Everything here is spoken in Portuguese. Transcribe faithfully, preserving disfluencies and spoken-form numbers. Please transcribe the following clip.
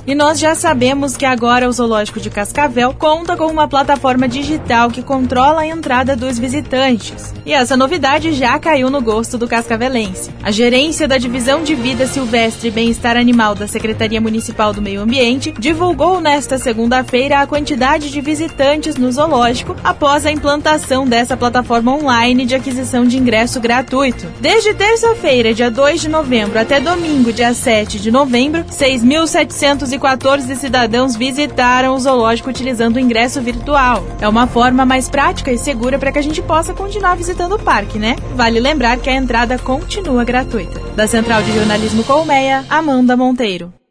E nós já sabemos que agora o Zoológico de Cascavel conta com uma plataforma digital que controla a entrada dos visitantes. E essa novidade já caiu no gosto do cascavelense. A gerência da Divisão de Vida Silvestre e Bem-Estar Animal da Secretaria Municipal do Meio Ambiente divulgou nesta segunda-feira a quantidade de visitantes no zoológico após a implantação dessa plataforma online de aquisição de ingresso gratuito. Desde terça-feira, dia dois de novembro, até domingo, dia sete de novembro, seis mil setecentos e quatorze cidadãos visitaram o zoológico utilizando o ingresso virtual. É uma forma mais prática e segura para que a gente possa continuar visitando o parque, né? Vale lembrar que a entrada continua gratuita. Da Central de Jornalismo Colmeia, Amanda Monteiro.